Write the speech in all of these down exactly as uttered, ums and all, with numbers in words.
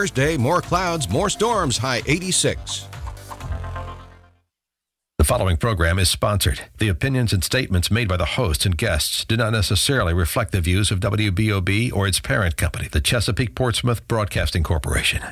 Thursday, more clouds, more storms, high eighty-six. The following program is sponsored. The opinions and statements made by the hosts and guests do not necessarily reflect the views of W B O B or its parent company, the Chesapeake Portsmouth Broadcasting Corporation.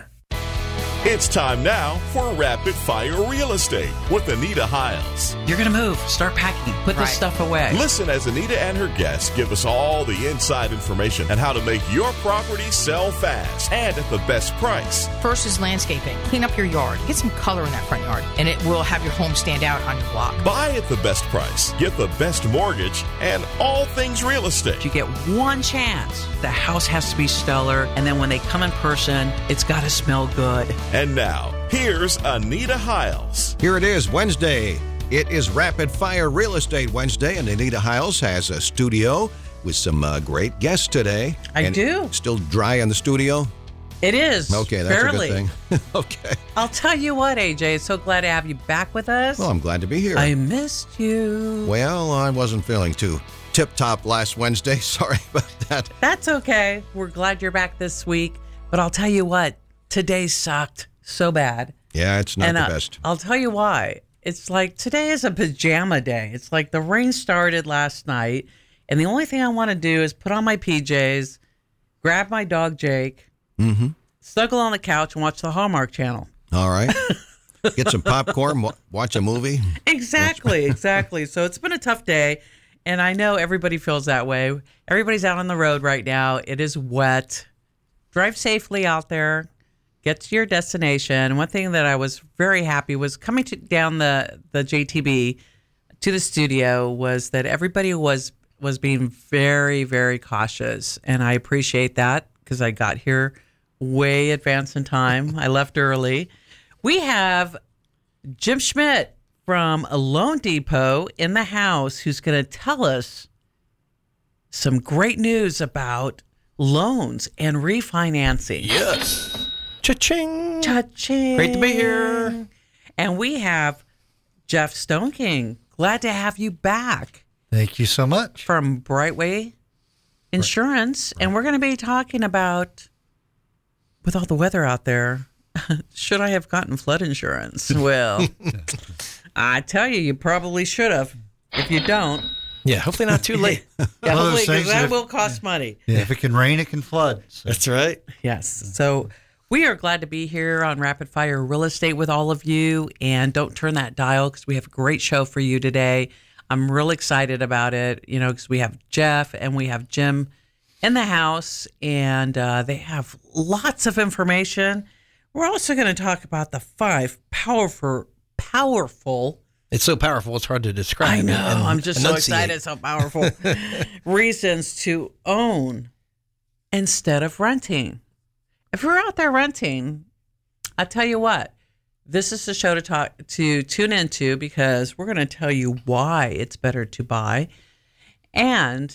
It's time now for Rapid Fire Real Estate with Anita Hiles. You're going to move. Start packing. Put right. this stuff away. Listen as Anita and her guests give us all the inside information on how to make your property sell fast and at the best price. First is landscaping. Clean up your yard. Get some color in that front yard, and it will have your home stand out on your block. Buy at the best price. Get the best mortgage and all things real estate. You get one chance. The house has to be stellar, and then when they come in person, it's got to smell good. And now, here's Anita Hiles. Here it is, Wednesday. It is Rapid Fire Real Estate Wednesday, and Anita Hiles has a studio with some uh, great guests today. I and do. Still dry in the studio? It is. Okay, that's barely. a good thing. Okay. I'll tell you what, A J, so glad to have you back with us. Well, I'm glad to be here. I missed you. Well, I wasn't feeling too tip-top last Wednesday. Sorry about that. That's okay. We're glad you're back this week. But I'll tell you what, today sucked so bad. Yeah, it's not and the uh, best. I'll tell you why. It's like today is a pajama day. It's like the rain started last night, and the only thing I want to do is put on my P Js, grab my dog Jake, Mm-hmm. snuggle on the couch, and watch the Hallmark Channel. All right. Get some popcorn, wa- watch a movie. Exactly, exactly. So it's been a tough day, and I know everybody feels that way. Everybody's out on the road right now. It is wet. Drive safely out there. Get to your destination. One thing that I was very happy was coming to, down the, the J T B to the studio was that everybody was was being very, very cautious. And I appreciate that because I got here way advanced in time. I left early. We have Jim Schmidt from Loan Depot in the house who's going to tell us some great news about loans and refinancing. Yes. Cha-ching. Cha-ching. Great to be here. And we have Jeff Stoneking. Glad to have you back Thank you so much. from Brightway Insurance. Right. And we're going to be talking about, with all the weather out there, should I have gotten flood insurance? Well, I tell you, you probably should have. If you don't. Yeah, hopefully not too late. Yeah, hopefully, because that if, will cost money. Yeah, if it can rain, it can flood. So. That's right. Yes. So we are glad to be here on Rapid Fire Real Estate with all of you. And don't turn that dial because we have a great show for you today. I'm real excited about it, you know, because we have Jeff and we have Jim in the house, and uh, they have lots of information. We're also going to talk about the five powerful, powerful. It's so powerful, it's hard to describe. I know. And, I'm just enunciate. so excited. It's so powerful. Reasons to own instead of renting. If you're out there renting, I'll tell you what, this is the show to talk to tune into because we're going to tell you why it's better to buy. And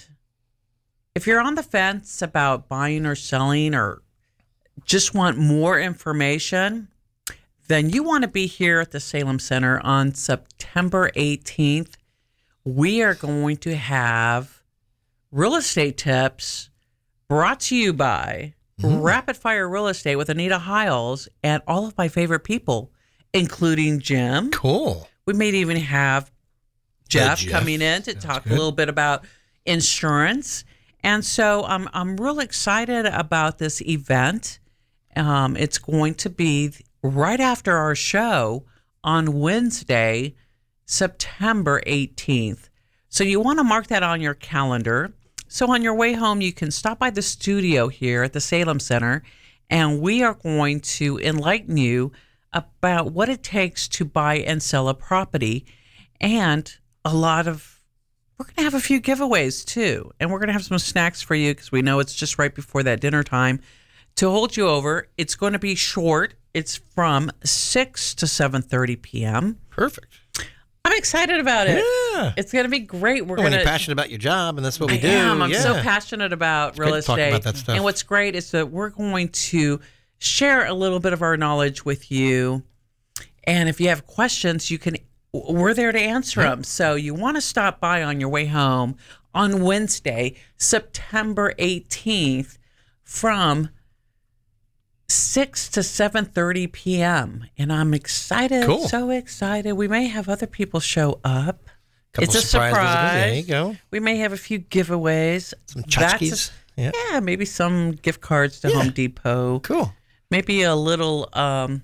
if you're on the fence about buying or selling or just want more information, then you want to be here at the Salem Center on September eighteenth. We are going to have real estate tips brought to you by mm-hmm. Rapid Fire Real Estate with Anita Hiles and all of my favorite people, including Jim. Cool. We may even have Jeff, hey, Jeff. coming in to That's talk good. a little bit about insurance. And so I'm I'm real excited about this event. Um, it's going to be right after our show on Wednesday, September eighteenth. So you want to mark that on your calendar. So on your way home, you can stop by the studio here at the Salem Center, and we are going to enlighten you about what it takes to buy and sell a property, and a lot of we're going to have a few giveaways too, and we're going to have some snacks for you because we know it's just right before that dinner time to hold you over. It's going to be short. It's from six to seven thirty p.m. Perfect. I'm excited about it. Yeah. It's going to be great. We're well, going when to you're passionate about your job, and that's what we I do. am. I'm yeah. so passionate about it's real great to talk estate. about that stuff. And what's great is that we're going to share a little bit of our knowledge with you. And if you have questions, you can. We're there to answer Yep. them. So you want to stop by on your way home on Wednesday, September eighteenth, from six to seven thirty p.m. And I'm excited, Cool. so excited. We may have other people show up. Couple it's a surprise surprise. visitors. There you go. We may have a few giveaways. Some That's tchotchkes. a- Yeah. yeah, maybe some gift cards to Yeah. Home Depot. Cool. Maybe a little, um,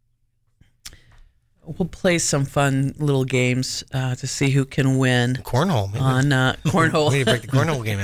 we'll play some fun little games uh, to see who can win Cornhole. Maybe. on uh, cornhole. We need to break the cornhole game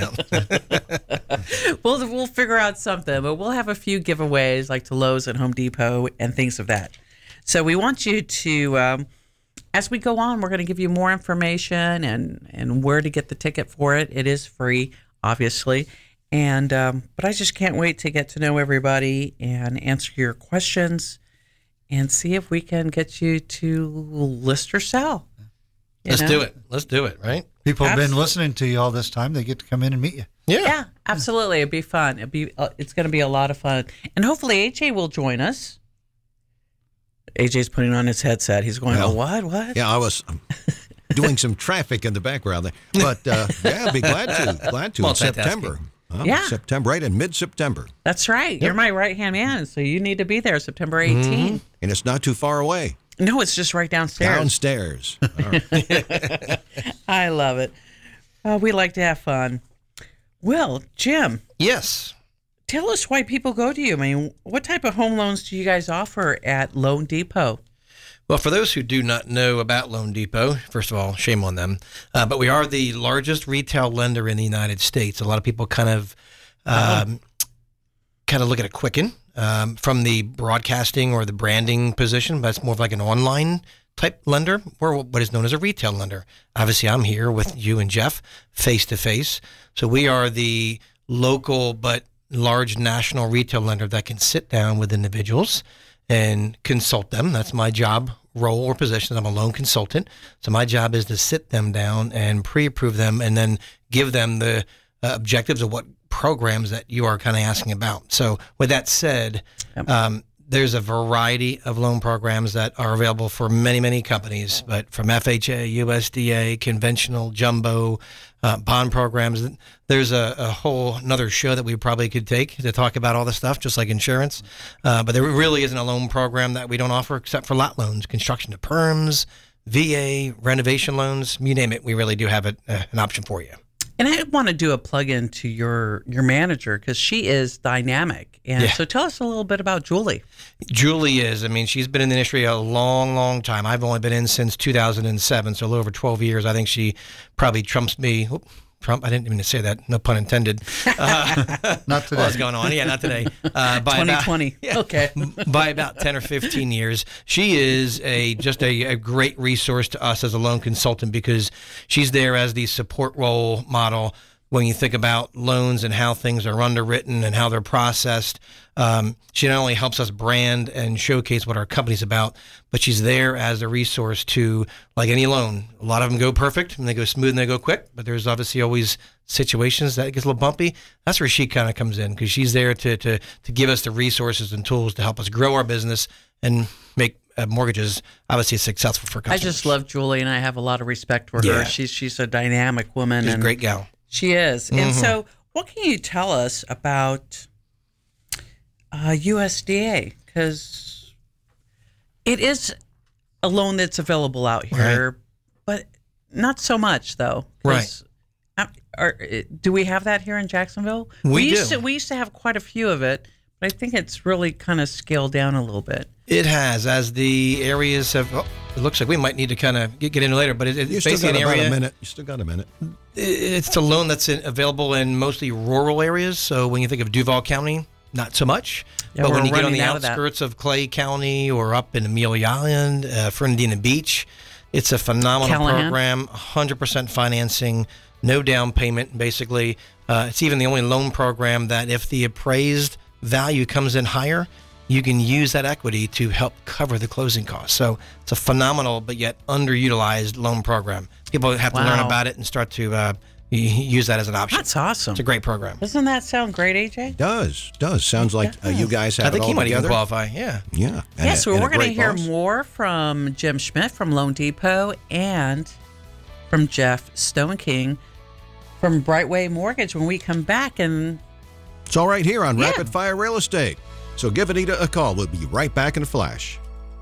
out. we'll we'll figure out something, but we'll have a few giveaways like to Lowe's and Home Depot and things of that. So we want you to, um, as we go on, we're going to give you more information and and where to get the ticket for it. It is free, obviously, and um, but I just can't wait to get to know everybody and answer your questions and see if we can get you to list or sell. You Let's know? do it. Let's do it, right? People have been Absolutely. listening to you all this time. They get to come in and meet you. Yeah. Yeah, absolutely. It'd be fun. It'd be. Uh, it's going to be a lot of fun, and hopefully A J will join us. A J's putting on his headset. He's going, Well, oh, what? What? Yeah, I was um, doing some traffic in the background there. But uh, yeah, I'd be glad to. Glad to in Multitasking. September. Huh? Yeah. September, right in mid-September. That's right. You're my right hand man, so you need to be there September eighteenth. And it's not too far away. No, it's just right downstairs. Downstairs. All right. I love it. Uh, we like to have fun. Well, Jim, Yes. tell us why people go to you. I mean, what type of home loans do you guys offer at Loan Depot? Well, for those who do not know about Loan Depot, first of all, shame on them. Uh, but we are the largest retail lender in the United States. A lot of people kind of um, kind of look at a Quicken um, from the broadcasting or the branding position, but it's more of like an online type lender. We're what is known as a retail lender. Obviously, I'm here with you and Jeff face to face. So we are the local but large national retail lender that can sit down with individuals and consult them. That's my job, role, or position. I'm a loan consultant. So my job is to sit them down and pre-approve them and then give them the uh, objectives of what programs that you are kind of asking about. So with that said, um, there's a variety of loan programs that are available for many, many companies, but from F H A, U S D A, conventional, jumbo, uh, bond programs. There's a, a whole another show that we probably could take to talk about all this stuff, just like insurance. Uh, but there really isn't a loan program that we don't offer except for lot loans, construction to perms, V A, renovation loans, you name it. We really do have a, uh, an option for you. And I want to do a plug in to your your manager because she is dynamic. And Yeah. so tell us a little bit about Julie. Julie is. I mean, she's been in the industry a long, long time. I've only been in since two thousand seven, so a little over twelve years. I think she probably trumps me. Oop, Trump, I didn't mean to say that. No pun intended. Uh, Not today. What's going on? Yeah, not today. Uh, by twenty about- twenty. yeah, Okay. by about ten or fifteen years. She is a just a, a great resource to us as a loan consultant because she's there as the support role model when you think about loans and how things are underwritten and how they're processed. Um, she not only helps us brand and showcase what our company's about, but she's there as a resource to, like any loan, a lot of them go perfect and they go smooth and they go quick, but there's obviously always situations that gets a little bumpy. That's where she kind of comes in because she's there to, to, to give us the resources and tools to help us grow our business and make uh, mortgages obviously successful for I customers. just love Julie and I have a lot of respect for Yeah. her. She's she's a dynamic woman. She's a and great gal. She is. And so what can you tell us about uh, U S D A? Because it is a loan that's available out here, but not so much though. 'Cause, uh, Are, do we have that here in Jacksonville? We used do. To, we used to have quite a few of it, but I think it's really kind of scaled down a little bit. It has, as the areas have. Oh, it looks like we might need to kind of get, get into later, but it, You it's still basically got an about area. a minute. You still got a minute. It's a loan that's in, available in mostly rural areas. So when you think of Duval County, not so much. Yeah, but we're when you get on running the out of that. outskirts of, Clay County or up in Amelia Island, uh, Fernandina Beach, it's a phenomenal Callahan. program. one hundred percent financing, no down payment. Basically, uh, it's even the only loan program that if the appraised value comes in higher, you can use that equity to help cover the closing costs. So it's a phenomenal but yet underutilized loan program. People have to learn Wow. about it and start to uh, y- use that as an option. That's awesome. It's a great program. Doesn't that sound great, A J? Does does sounds like uh, you guys have I think it all he might together. even qualify. Yeah. Yeah. and Yes, a- well, and a we're going to great hear boss. more from Jim Schmidt from Loan Depot and from Jeff Stone King from Brightway Mortgage when we come back. And It's all right here on Yeah. Rapid Fire Real Estate. So give Anita a call. We'll be right back in a flash.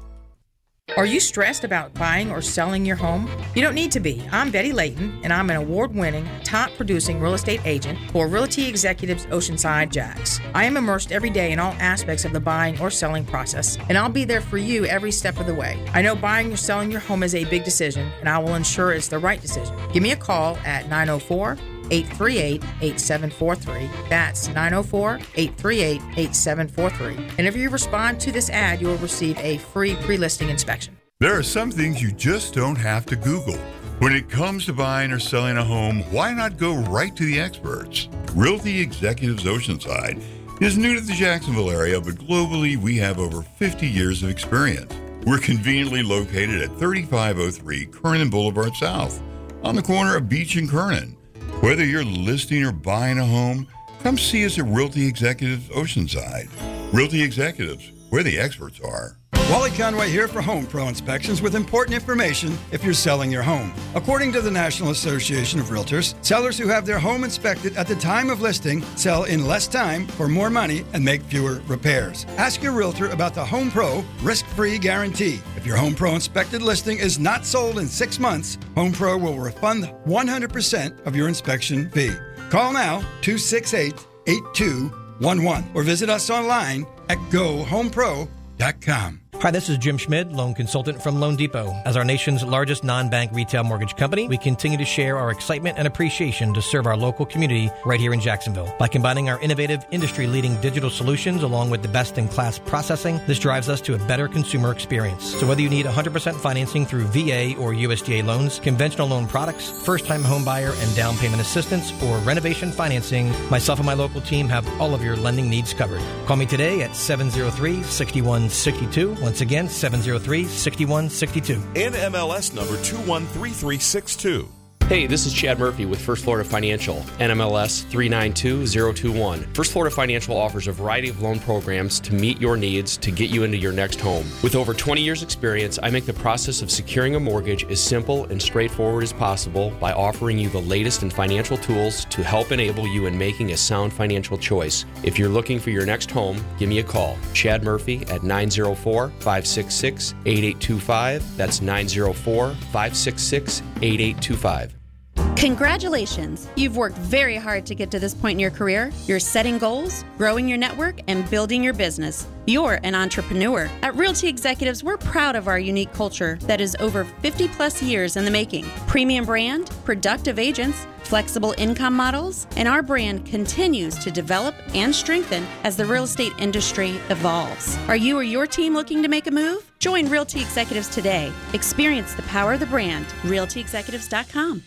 Are you stressed about buying or selling your home? You don't need to be. I'm Betty Layton, and I'm an award-winning, top-producing real estate agent for Realty Executives Oceanside Jax. I am immersed every day in all aspects of the buying or selling process, and I'll be there for you every step of the way. I know buying or selling your home is a big decision, and I will ensure it's the right decision. Give me a call at nine oh four, eight three eight, eight seven four three. That's nine oh four, eight three eight, eight seven four three. And if you respond to this ad, you will receive a free pre-listing inspection. There are some things you just don't have to Google. When it comes to buying or selling a home, why not go right to the experts? Realty Executives Oceanside is new to the Jacksonville area, but globally we have over fifty years of experience. We're conveniently located at thirty-five oh three Kernan Boulevard South, on the corner of Beach and Kernan. Whether you're listing or buying a home, come see us at Realty Executives Oceanside. Realty Executives, where the experts are. Wally Conway here for Home Pro Inspections with important information if you're selling your home. According to the National Association of Realtors, sellers who have their home inspected at the time of listing sell in less time for more money and make fewer repairs. Ask your realtor about the Home Pro risk-free guarantee. If your Home Pro inspected listing is not sold in six months, Home Pro will refund one hundred percent of your inspection fee. Call now, two six eight, eight two one one, or visit us online at go home pro dot com. Hi, this is Jim Schmid, loan consultant from Loan Depot. As our nation's largest non-bank retail mortgage company, we continue to share our excitement and appreciation to serve our local community right here in Jacksonville. By combining our innovative, industry-leading digital solutions along with the best-in-class processing, this drives us to a better consumer experience. So whether you need one hundred percent financing through V A or U S D A loans, conventional loan products, first-time home buyer and down payment assistance, or renovation financing, myself and my local team have all of your lending needs covered. Call me today at seven oh three, six one six two. Once again, seven oh three, six one six two. N M L S number two one three three six two. Hey, this is Chad Murphy with First Florida Financial, N M L S three nine two zero two one. First Florida Financial offers a variety of loan programs to meet your needs to get you into your next home. With over twenty years experience, I make the process of securing a mortgage as simple and straightforward as possible by offering you the latest in financial tools to help enable you in making a sound financial choice. If you're looking for your next home, give me a call. Chad Murphy at nine oh four, five six six, eight eight two five. That's nine oh four, five six six, eight eight two five. Congratulations! You've worked very hard to get to this point in your career. You're setting goals, growing your network, and building your business. You're an entrepreneur. At Realty Executives, we're proud of our unique culture that is over fifty plus years in the making. Premium brand, productive agents, flexible income models, and our brand continues to develop and strengthen as the real estate industry evolves. Are you or your team looking to make a move? Join Realty Executives today. Experience the power of the brand. realty executives dot com.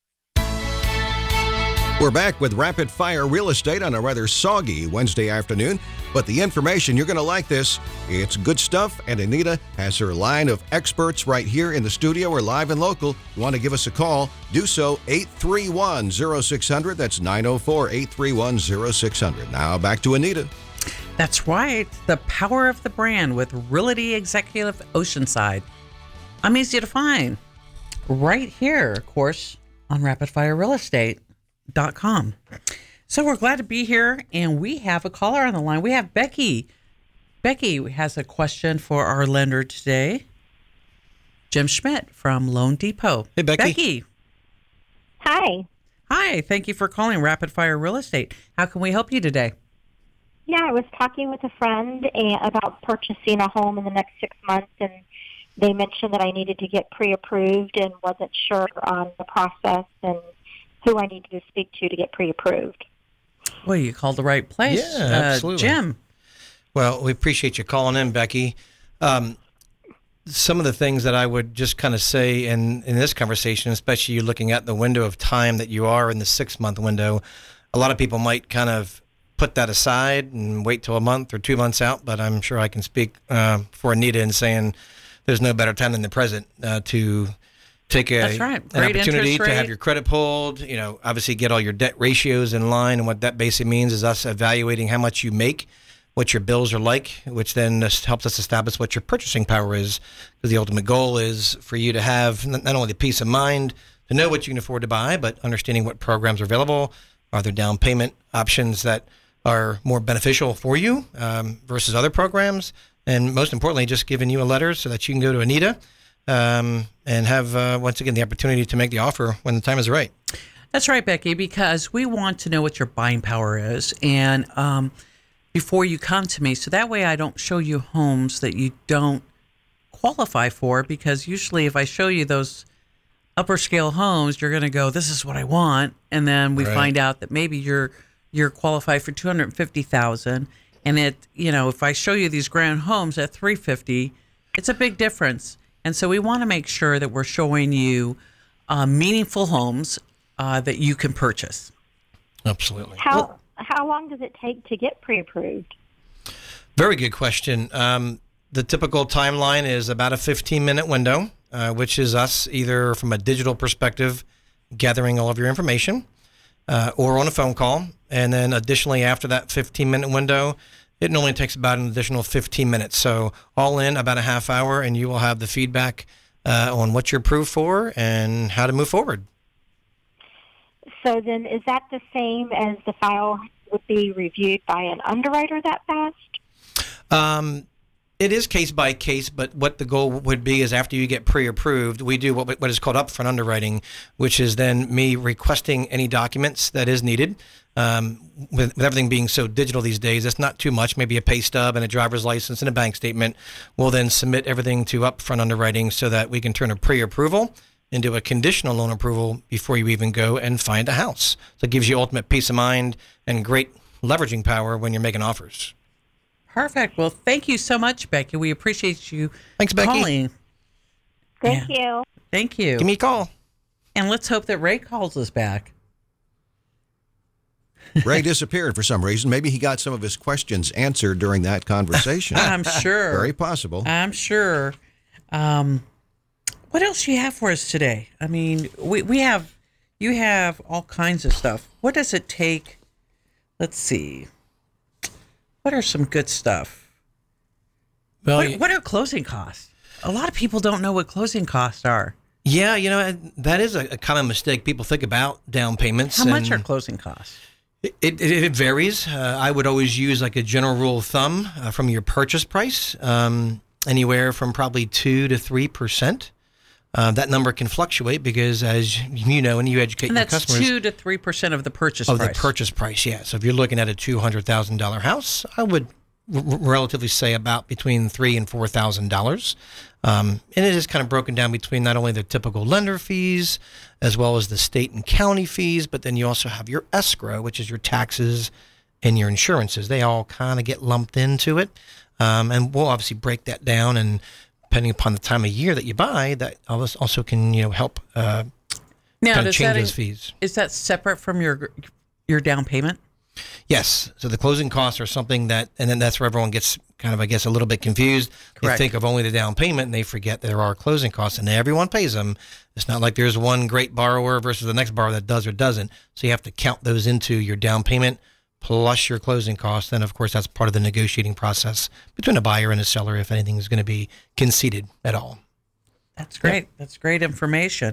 We're back with Rapid Fire Real Estate on a rather soggy Wednesday afternoon, but the information, you're going to like this. It's good stuff, and Anita has her line of experts right here in the studio. We're live and local. You want to give us a call, do so, eight three one, oh six hundred. That's nine oh four, eight three one, oh six hundred. Now back to Anita. That's right. The power of the brand with Realty Executive Oceanside. I'm easy to find. Right here, of course, on Rapid Fire Real Estate. Dot com. So we're glad to be here, and we have a caller on the line. We have Becky. Becky has a question for our lender today, Jim Schmidt from Loan Depot. Hey, Becky. Becky. Hi. Hi. Thank you for calling Rapid Fire Real Estate. How can we help you today? Yeah, I was talking with a friend about purchasing a home in the next six months, and they mentioned that I needed to get pre-approved and wasn't sure on the process and who I needed to speak to to get pre-approved. Well, you called the right place. Yeah, absolutely. Uh, Jim. Well, we appreciate you calling in, Becky. Um, some of the things that I would just kind of say in, in this conversation, especially you looking at the window of time that you are in the six-month window, a lot of people might kind of put that aside and wait till a month or two months out, but I'm sure I can speak uh, for Anita in saying there's no better time than the present uh, to take a, That's right. an Great opportunity to interest have rate. your credit pulled, you know, obviously get all your debt ratios in line. And what that basically means is us evaluating how much you make, what your bills are like, which then just helps us establish what your purchasing power is. Because the ultimate goal is for you to have not only the peace of mind to know what you can afford to buy, but understanding what programs are available. Are there down payment options that are more beneficial for you um, versus other programs. And most importantly, just giving you a letter so that you can go to Anita um, and have, uh, once again, the opportunity to make the offer when the time is right. That's right, Becky, because we want to know what your buying power is and um, before you come to me. So that way I don't show you homes that you don't qualify for, because usually if I show you those upper scale homes, you're going to go, this is what I want. And then we Right. find out that maybe you're you're qualified for two hundred fifty thousand dollars. And it, you know, if I show you these grand homes at three hundred fifty thousand dollars, it's a big difference. And so we want to make sure that we're showing you uh, meaningful homes uh, that you can purchase. Absolutely. How Well, how long does it take to get pre-approved? very good question. Um, the typical timeline is about a fifteen minute window, uh, which is us either from a digital perspective, gathering all of your information, uh, or on a phone call. And then additionally, after that fifteen minute window, it normally takes about an additional fifteen minutes. So all in about a half hour, and you will have the feedback uh, on what you're approved for and how to move forward. So then is that the same as the file would be reviewed by an underwriter that fast? Um, it is case by case, but what the goal would be is after you get pre-approved, we do what what is called upfront underwriting, which is then me requesting any documents that is needed. Um, with, with everything being so digital these days, it's not too much. Maybe a pay stub and a driver's license and a bank statement. We'll then submit everything to upfront underwriting so that we can turn a pre-approval into a conditional loan approval before you even go and find a house. So it gives you ultimate peace of mind and great leveraging power when you're making offers. Perfect. Well, thank you so much, Becky. We appreciate you Thanks, Becky. calling. Thank you. Thank you. Give me a call. And let's hope that Ray calls us back. Ray disappeared for some reason. Maybe he got some of his questions answered during that conversation. I'm sure. Very possible. I'm sure. Um, what else do you have for us today? I mean, we, we have, you have all kinds of stuff. What does it take? Let's see. What are some good stuff? Well, what, what are closing costs? A lot of people don't know what closing costs are. Yeah, you know, that is a, a common mistake. People think about down payments. How much are and closing costs? It, it, it varies. Uh, I would always use like a general rule of thumb uh, from your purchase price, um, anywhere from probably two to three percent. Uh, that number can fluctuate because, as you know, and you educate And your that's customers, two to three percent of the purchase of price. the purchase price. Yeah. So if you're looking at a two hundred thousand dollar house, I would r- relatively say about between three and four thousand dollars. Um, and it is kind of broken down between not only the typical lender fees as well as the state and county fees, but then you also have your escrow, which is your taxes and your insurances. They all kind of get lumped into it. Um, and we'll obviously break that down, and depending upon the time of year that you buy, that also can, you know, help uh, Now, kind of does change that those in- fees. Is that separate from your your down payment? Yes. So the closing costs are something that, and then that's where everyone gets kind of, I guess, a little bit confused. Correct. They think of only the down payment and they forget there are closing costs, and everyone pays them. It's not like there's one great borrower versus the next borrower that does or doesn't. So you have to count those into your down payment plus your closing costs. And of course, that's part of the negotiating process between a buyer and a seller if anything is going to be conceded at all. That's great. That's great information.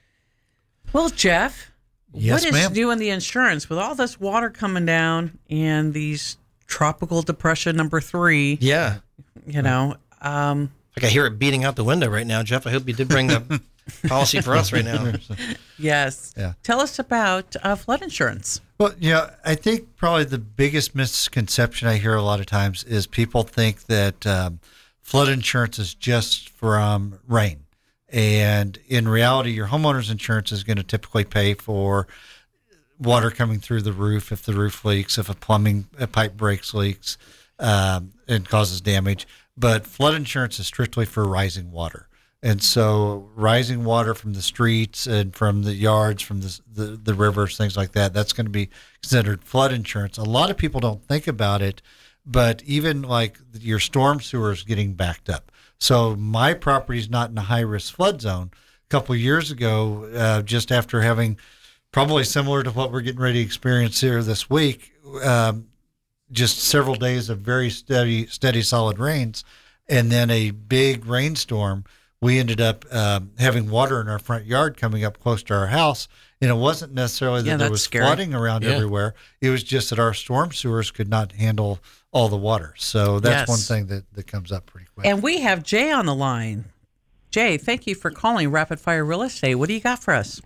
Well, Jeff, Yes, what is ma'am. new in the insurance with all this water coming down and these tropical depression number three? Yeah. You know, um, Like I hear it beating out the window right now, Jeff. I hope you did bring the policy for us right now. yes. Yeah. Tell us about uh, flood insurance. Well, yeah, I think probably the biggest misconception I hear a lot of times is people think that um, flood insurance is just from rain. And in reality, your homeowner's insurance is going to typically pay for water coming through the roof if the roof leaks, if a plumbing a pipe breaks, leaks, um, and causes damage. But flood insurance is strictly for rising water. And so rising water from the streets and from the yards, from the, the, the rivers, things like that, that's going to be considered flood insurance. A lot of people don't think about it, but even like your storm sewers getting backed up. So my property is not in a high-risk flood zone. A couple of years ago, uh, just after having probably similar to what we're getting ready to experience here this week, um, just several days of very steady, steady, solid rains, and then a big rainstorm. we ended up um, having water in our front yard coming up close to our house. And it wasn't necessarily that Yeah, there that's was scary. flooding around Yeah. everywhere. It was just that our storm sewers could not handle all the water. So that's Yes. one thing that, that comes up pretty quick. And we have Jay on the line. Jay, thank you for calling Rapid Fire Real Estate. What do you got for us?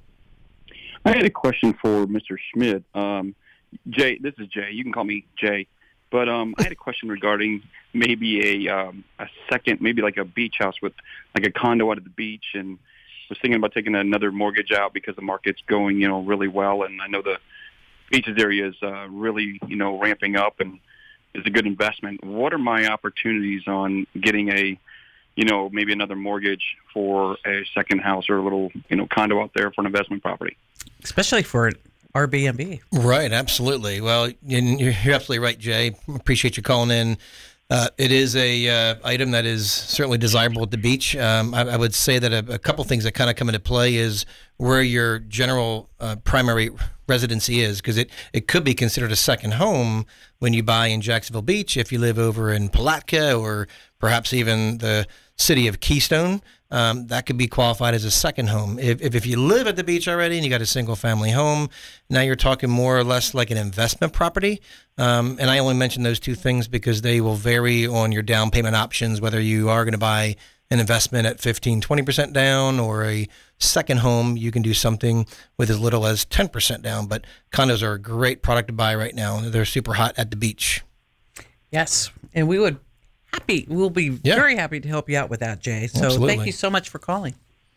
I had a question for Mister Schmidt. Um, Jay, this is Jay. You can call me Jay. But um, I had a question regarding maybe a um, a second, maybe like a beach house with like a condo out at the beach, and was thinking about taking another mortgage out because the market's going, you know, really well, and I know the beaches area is uh, really, you know, ramping up and is a good investment. What are my opportunities on getting a, you know, maybe another mortgage for a second house or a little, you know, condo out there for an investment property? Especially for an Airbnb. Right, absolutely. Well, and you're you're absolutely right, Jay. Appreciate you calling in. Uh, it is a uh, item that is certainly desirable at the beach. Um, I, I would say that a, a couple things that kind of come into play is where your general uh, primary residency is, because it, it could be considered a second home when you buy in Jacksonville Beach if you live over in Palatka or perhaps even the city of Keystone. Um, that could be qualified as a second home. If, if if you live at the beach already and you got a single family home, now you're talking more or less like an investment property. Um, and I only mention those two things because they will vary on your down payment options, whether you are going to buy an investment at fifteen, twenty percent down, or a second home, you can do something with as little as ten percent down. But condos are a great product to buy right now. They're super hot at the beach. Yes. And we would happy, we'll be Yeah. very happy to help you out with that, Jay. So Absolutely. thank you so much for calling.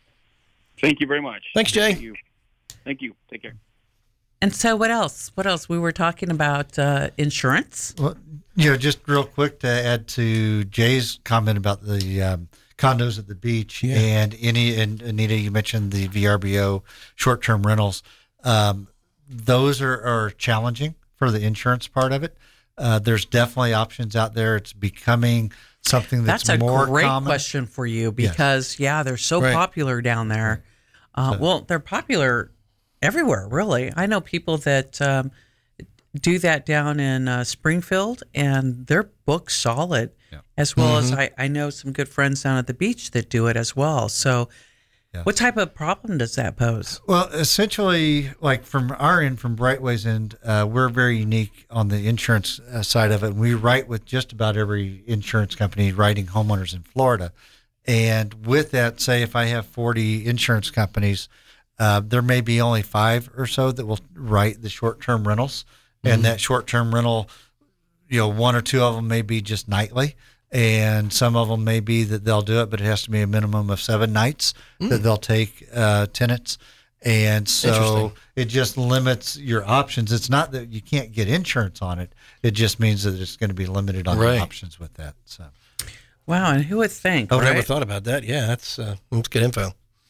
Thank you very much. Thanks, Jay. Thank you. Thank you. Take care. And so what else? What else? We were talking about uh, insurance. Well, you know, just real quick to add to Jay's comment about the um, condos at the beach, Yeah. and any and Anita, you mentioned the V R B O short-term rentals. Um, those are, are challenging for the insurance part of it. Uh, there's definitely options out there. It's becoming something that's, That's a more great common. question for you because, yeah, they're so Right. popular down there. Uh, well, they're popular everywhere, really. I know people that um, do that down in uh, Springfield, and they're booked solid, Yeah. as well Mm-hmm. as I, I know some good friends down at the beach that do it as well. So Yeah. what type of problem does that pose? Well, essentially, like from our end, from Brightway's end, uh, we're very unique on the insurance uh, side of it. We write with just about every insurance company writing homeowners in Florida. And with that, say if I have forty insurance companies, uh, there may be only five or so that will write the short-term rentals. And that short-term rental, you know, one or two of them may be just nightly. And some of them may be that they'll do it, but it has to be a minimum of seven nights that they'll take uh, tenants. And so Interesting. it just limits your options. It's not that you can't get insurance on it. It just means that it's going to be limited on Right. the options with that. So Wow, and who would think, I've right? never thought about that. Yeah, that's uh, that's good info.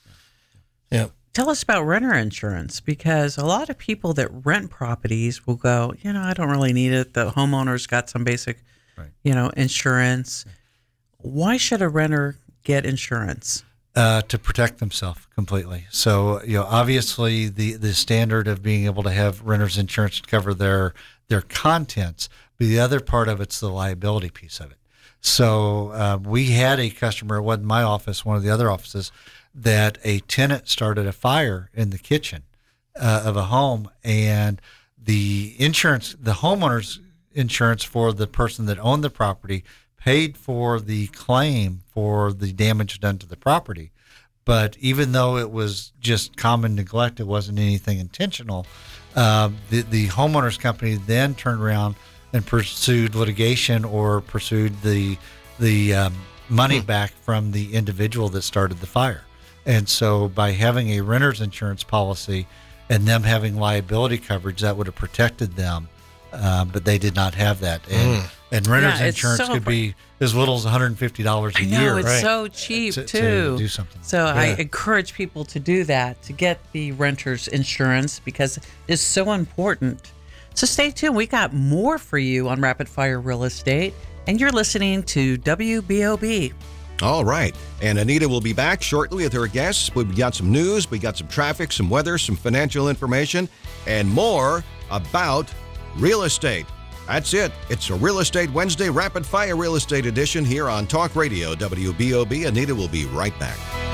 Yeah. Tell us about renter insurance, because a lot of people that rent properties will go, you know, I don't really need it. The homeowner's got some basic, Right. you know, insurance. Why should a renter get insurance? uh, to protect themselves completely. So, you know, obviously the, the standard of being able to have renters insurance to cover their their contents, but the other part of it's the liability piece of it. So uh, we had a customer, it wasn't my office, one of the other offices, that a tenant started a fire in the kitchen uh, of a home, and the insurance, the homeowner's insurance for the person that owned the property paid for the claim for the damage done to the property. But even though it was just common neglect, it wasn't anything intentional, uh, the, the homeowner's company then turned around and pursued litigation or pursued the the um, money Hmm. back from the individual that started the fire. And so by having a renter's insurance policy and them having liability coverage, that would have protected them. Um, but they did not have that. And, Mm. and renter's Yeah, it's insurance so could be as little as one hundred fifty dollars a I know, year. it's right. so cheap, to, too. to do something. So I Yeah. encourage people to do that, to get the renter's insurance, because it's so important. So stay tuned. We got more for you on Rapid Fire Real Estate, and you're listening to W B O B. All right. And Anita will be back shortly with her guests. We've got some news, we got some traffic, some weather, some financial information, and more about real estate. That's it. It's a Real Estate Wednesday Rapid Fire Real Estate Edition here on Talk Radio W B O B. Anita will be right back.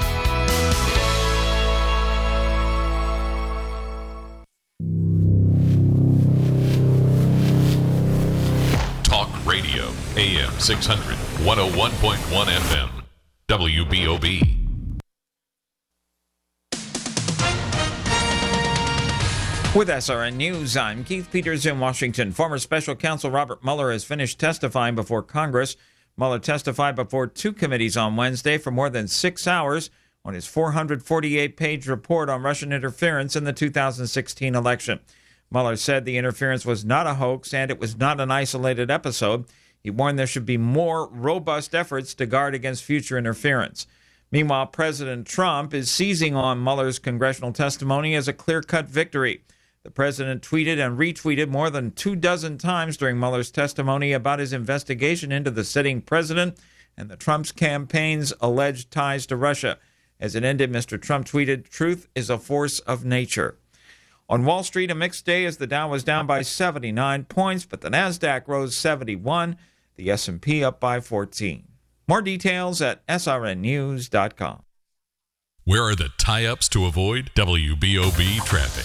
M six hundred, one oh one point one F M. W B O B. With S R N News, I'm Keith Peters in Washington. Former Special Counsel Robert Mueller has finished testifying before Congress. Mueller testified before two committees on Wednesday for more than six hours on his four hundred forty-eight page report on Russian interference in the two thousand sixteen election. Mueller said the interference was not a hoax and it was not an isolated episode. He warned there should be more robust efforts to guard against future interference. Meanwhile, President Trump is seizing on Mueller's congressional testimony as a clear-cut victory. The president tweeted and retweeted more than two dozen times during Mueller's testimony about his investigation into the sitting president and the Trump's campaign's alleged ties to Russia. As it ended, Mister Trump tweeted, "Truth is a force of nature." On Wall Street, a mixed day as the Dow was down by seventy-nine points, but the NASDAQ rose seventy-one, the S and P up by fourteen. More details at S R N news dot com. Where are the tie-ups to avoid? W B O B traffic.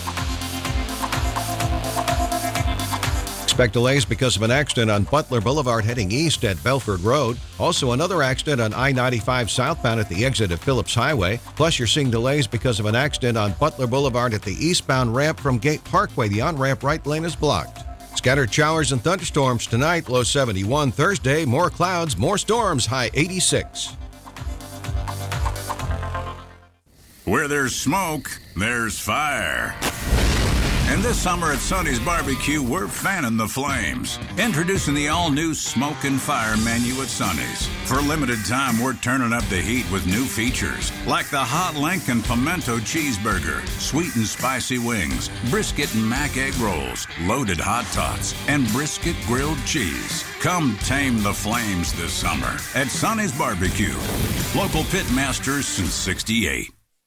Expect delays because of an accident on Butler Boulevard heading east at Belford Road. Also, another accident on I ninety-five southbound at the exit of Phillips Highway. Plus, you're seeing delays because of an accident on Butler Boulevard at the eastbound ramp from Gate Parkway. The on-ramp right lane is blocked. Scattered showers and thunderstorms tonight, low seventy-one. Thursday, more clouds, more storms, high eighty-six. Where there's smoke, there's fire. And this summer at Sonny's Barbecue, we're fanning the flames. Introducing the all-new Smoke and Fire menu at Sonny's. For a limited time, we're turning up the heat with new features, like the Hot Lincoln Pimento Cheeseburger, sweet and spicy wings, brisket and mac egg rolls, loaded hot tots, and brisket grilled cheese. Come tame the flames this summer at Sonny's Barbecue. Local pit masters since sixty-eight.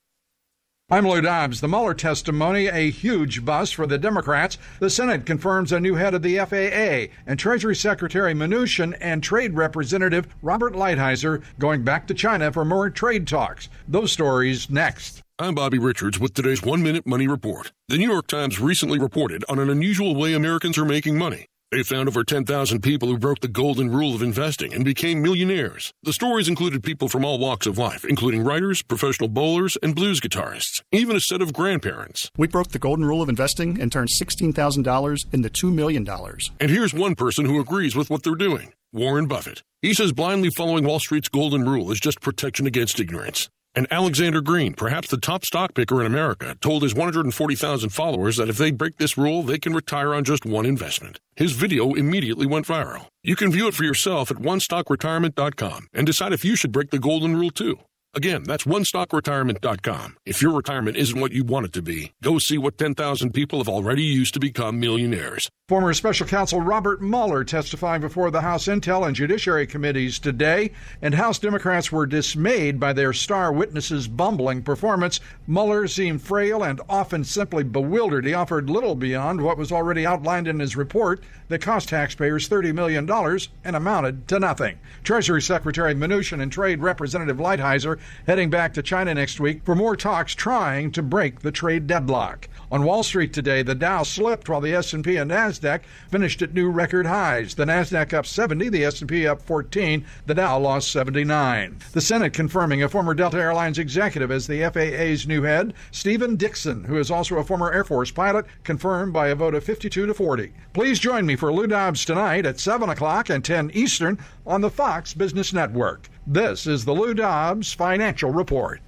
I'm Lou Dobbs. The Mueller testimony, a huge bust for the Democrats. The Senate confirms a new head of the F A A, and Treasury Secretary Mnuchin and Trade Representative Robert Lighthizer going back to China for more trade talks. Those stories next. I'm Bobby Richards with today's One Minute Money Report. The New York Times recently reported on an unusual way Americans are making money. They found over ten thousand people who broke the golden rule of investing and became millionaires. The stories included people from all walks of life, including writers, professional bowlers, and blues guitarists, even a set of grandparents. We broke the golden rule of investing and turned sixteen thousand dollars into two million dollars. And here's one person who agrees with what they're doing, Warren Buffett. He says blindly following Wall Street's golden rule is just protection against ignorance. And Alexander Green, perhaps the top stock picker in America, told his one hundred forty thousand followers that if they break this rule, they can retire on just one investment. His video immediately went viral. You can view it for yourself at one stock retirement dot com and decide if you should break the golden rule too. Again, that's one stock retirement dot com. If your retirement isn't what you want it to be, go see what ten thousand people have already used to become millionaires. Former Special Counsel Robert Mueller testifying before the House Intel and Judiciary Committees today, and House Democrats were dismayed by their star witness's bumbling performance. Mueller seemed frail and often simply bewildered. He offered little beyond what was already outlined in his report that cost taxpayers thirty million dollars and amounted to nothing. Treasury Secretary Mnuchin and Trade Representative Lighthizer heading back to China next week for more talks trying to break the trade deadlock. On Wall Street today, the Dow slipped while the S and P and NASDAQ finished at new record highs. The NASDAQ up seventy, the S and P up fourteen, the Dow lost seventy-nine. The Senate confirming a former Delta Airlines executive as the F A A's new head. Stephen Dixon, who is also a former Air Force pilot, confirmed by a vote of fifty-two to forty. Please join me for Lou Dobbs tonight at seven o'clock and ten Eastern on the Fox Business Network. This is the Lou Dobbs Financial Report.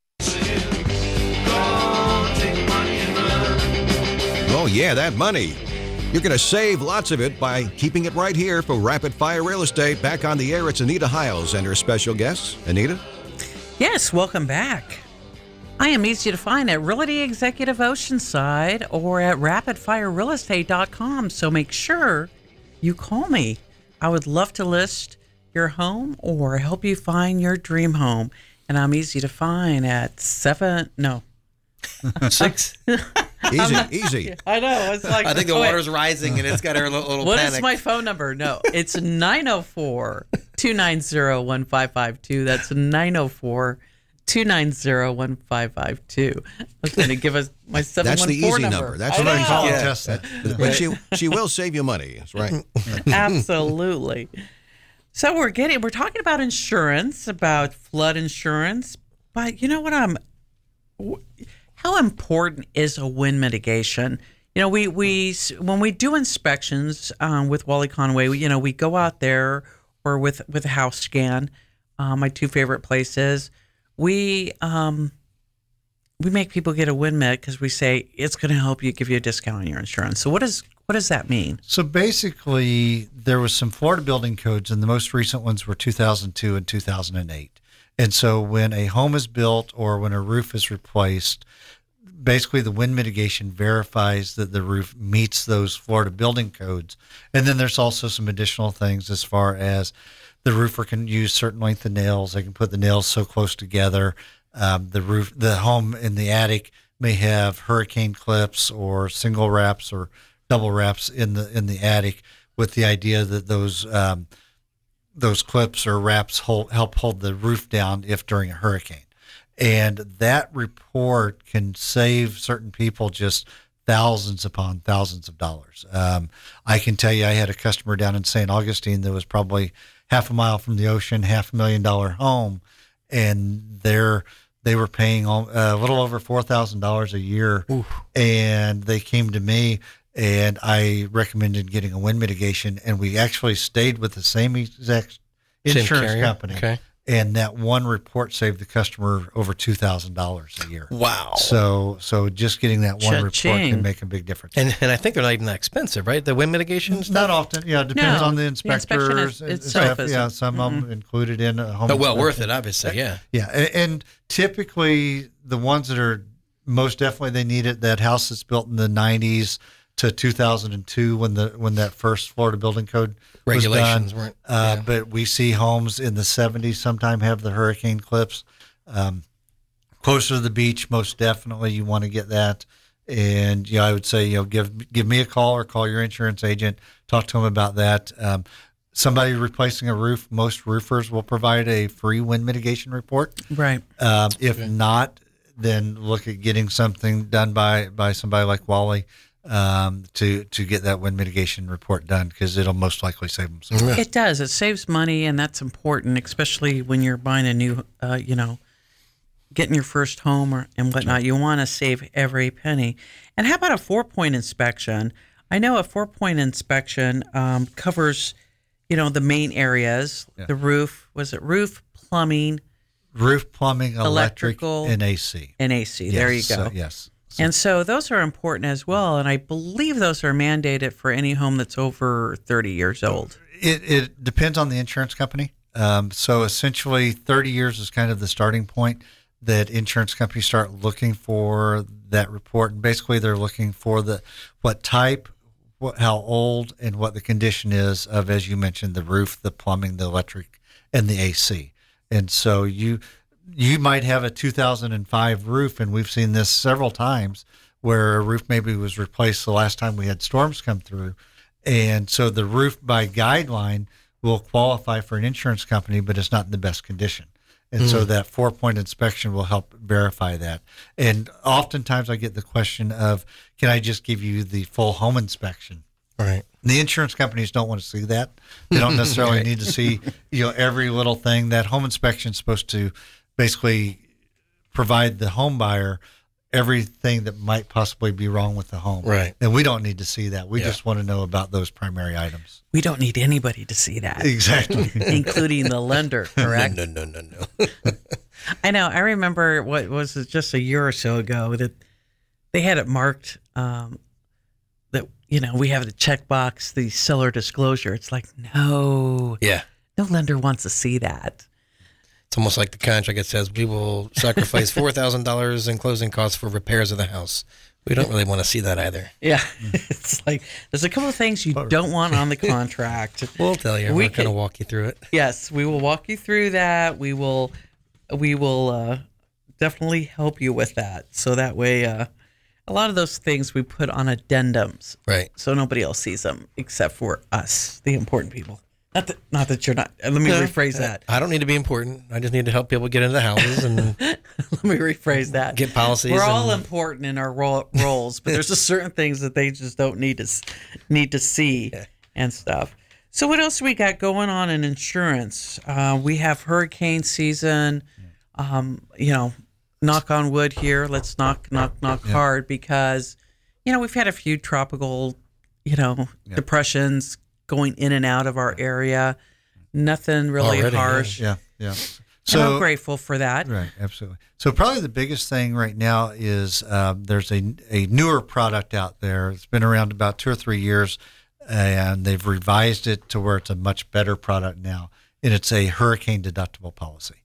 Oh, yeah, that money. You're going to save lots of it by keeping it right here for Rapid Fire Real Estate. Back on the air, it's Anita Hiles and her special guests. Anita? Yes, welcome back. I am easy to find at Realty Executive Oceanside or at rapid fire real estate dot com, so make sure you call me. I would love to list your home or help you find your dream home. And I'm easy to find at seven, no. Six. Easy, easy. I know. It's like I think the wait. water's rising and it's got her little, little What panic. is my phone number? No, it's nine oh four, two nine zero, one five five two. That's nine oh four, two nine zero, one five five two. I was going to give us my seven one four That's the easy number. number. That's I what I call know. it. But she, she will save you money. That's right. Absolutely. So we're getting we're talking about insurance, about flood insurance, but you know what I'm how important is a wind mitigation? You know, we we when we do inspections um, with Wally Conway, we, you know, we go out there or with with a house scan, uh, my two favorite places. We um, we make people get a wind mit because we say it's going to help you, give you a discount on your insurance. So what does what does that mean? So basically, there was some Florida building codes, and the most recent ones were two thousand two and two thousand eight. And so when a home is built or when a roof is replaced, basically the wind mitigation verifies that the roof meets those Florida building codes. And then there's also some additional things as far as the roofer can use certain length of nails. They can put the nails so close together. Um, the roof, the home in the attic may have hurricane clips or single wraps or double wraps in the in the attic, with the idea that those um, those clips or wraps hold, help hold the roof down if during a hurricane. And that report can save certain people just thousands upon thousands of dollars. Um, I can tell you, I had a customer down in Saint Augustine that was probably half a mile from the ocean, half a million dollar home, and they're they were paying a little over four thousand dollars a year. Oof. And they came to me, and I recommended getting a wind mitigation, and we actually stayed with the same exact insurance Same company. Okay. And that one report saved the customer over two thousand dollars a year. Wow. So so just getting that one Cha-ching. report can make a big difference. And and I think they're not even that expensive, right? The wind mitigation stuff? Not often. Yeah, it depends No. on the The inspectors. inspection is- and itself stuff. isn't. Yeah, some of them included in a home But well worth inspection. it, obviously, yeah. Yeah, and, and typically the ones that are most definitely they need it, that house that's built in the nineties to two thousand two when the when that first Florida building code was Regulations done. weren't- Uh, yeah. But we see homes in the seventies sometime have the hurricane clips. Um, closer to the beach, most definitely you want to get that. And you know, I would say, you know, give give me a call or call your insurance agent. Talk to them about that. Um, somebody replacing a roof, most roofers will provide a free wind mitigation report. Right. Um, if not, then look at getting something done by by somebody like Wally um, to to get that wind mitigation report done, because it'll most likely save them some money. It does. It saves money, and that's important, especially when you're buying a new, uh, you know, getting your first home or and whatnot. You want to save every penny. And how about a four-point inspection? I know a four-point inspection um, covers, you know, the main areas: Yeah. the roof. Was it roof, plumbing, Roof, plumbing, electric, electrical, and A C. and A C? There you Yes, go. so- yes. And so those are important as well. And I believe those are mandated for any home that's over thirty years old. It, it depends on the insurance company. Um, so essentially, thirty years is kind of the starting point that insurance companies start looking for that report. And basically, they're looking for the what type, what, how old, and what the condition is of, as you mentioned, the roof, the plumbing, the electric, and the A C. And so you you might have a two thousand five roof, and we've seen this several times where a roof maybe was replaced the last time we had storms come through. And so the roof by guideline will qualify for an insurance company, but it's not in the best condition. And so Mm. that four point inspection will help verify that. And oftentimes I get the question of, can I just give you the full home inspection? Right. The insurance companies don't want to see that. They don't necessarily Right. need to see, you know, every little thing. That home inspection is supposed to basically provide the home buyer everything that might possibly be wrong with the home. Right. And we don't need to see that. We Yeah. just want to know about those primary items. We don't need anybody to see that. Exactly. Including the lender, correct? No, no, no, no, no. I know. I remember what was it just a year or so ago that they had it marked um, that, you know, we have the checkbox, the seller disclosure. It's like, no. Yeah. No lender wants to see that. It's almost like the contract. It says we will sacrifice four thousand dollars in closing costs for repairs of the house. We don't really want to see that either. Yeah. It's like, there's a couple of things you don't want on the contract. We'll tell you. We We're going to can- walk you through it. Yes, we will walk you through that. We will, we will uh, definitely help you with that. So that way, uh, a lot of those things we put on addendums, right? So nobody else sees them except for us, the important people. Not that, not that you're not. Let me No, rephrase that. I don't need to be important. I just need to help people get into the houses and Let me rephrase that. get policies. We're all and- important in our ro- roles, but there's just certain things that they just don't need to s- need to see and stuff. So what else we got going on in insurance? Uh, we have hurricane season. Um, you know, knock on wood here. Let's knock, knock, knock Yeah. hard because, you know, we've had a few tropical, you know, Yeah. depressions going in and out of our area. Nothing really Already, harsh. Yeah, yeah. So I'm grateful for that. Right, absolutely. So probably the biggest thing right now is um, there's a, a newer product out there. It's been around about two or three years, and they've revised it to where it's a much better product now, and it's a hurricane deductible policy.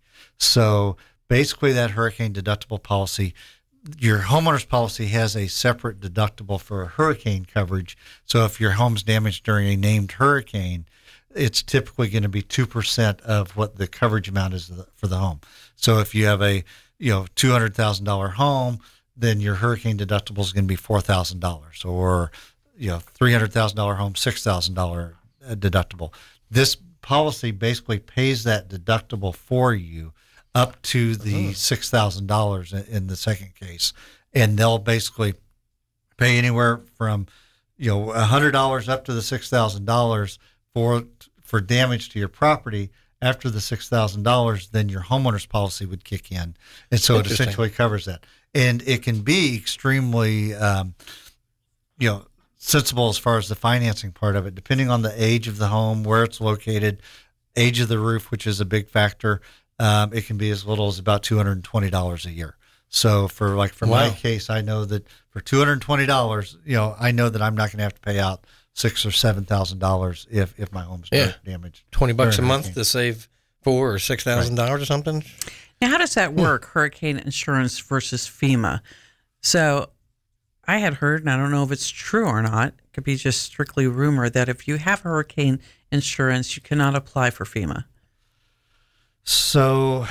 So basically that hurricane deductible policy, your homeowner's policy has a separate deductible for hurricane coverage. So if your home's damaged during a named hurricane, it's typically going to be two percent of what the coverage amount is for the home. So if you have a, you know, two hundred thousand dollars home, then your hurricane deductible is going to be four thousand dollars, or, you know, three hundred thousand dollars home, six thousand dollars deductible. This policy basically pays that deductible for you up to the six thousand dollars in, in the second case. And they'll basically pay anywhere from, you know, one hundred dollars up to the six thousand dollars for for damage to your property. After the six thousand dollars, then your homeowner's policy would kick in. And so it essentially covers that. And it can be extremely, um, you know, sensible as far as the financing part of it, depending on the age of the home, where it's located, age of the roof, which is a big factor. Um, it can be as little as about two hundred twenty dollars a year. So for like, for Wow. my case, I know that for two hundred twenty dollars, you know, I know that I'm not going to have to pay out six or seven thousand dollars if if my home's Yeah. damaged. Twenty bucks a during month hurricane. to save four or six thousand dollars or something. Now, how does that work, hurricane insurance versus FEMA? So I had heard, and I don't know if it's true or not, it could be just strictly rumor, that if you have hurricane insurance, you cannot apply for FEMA. So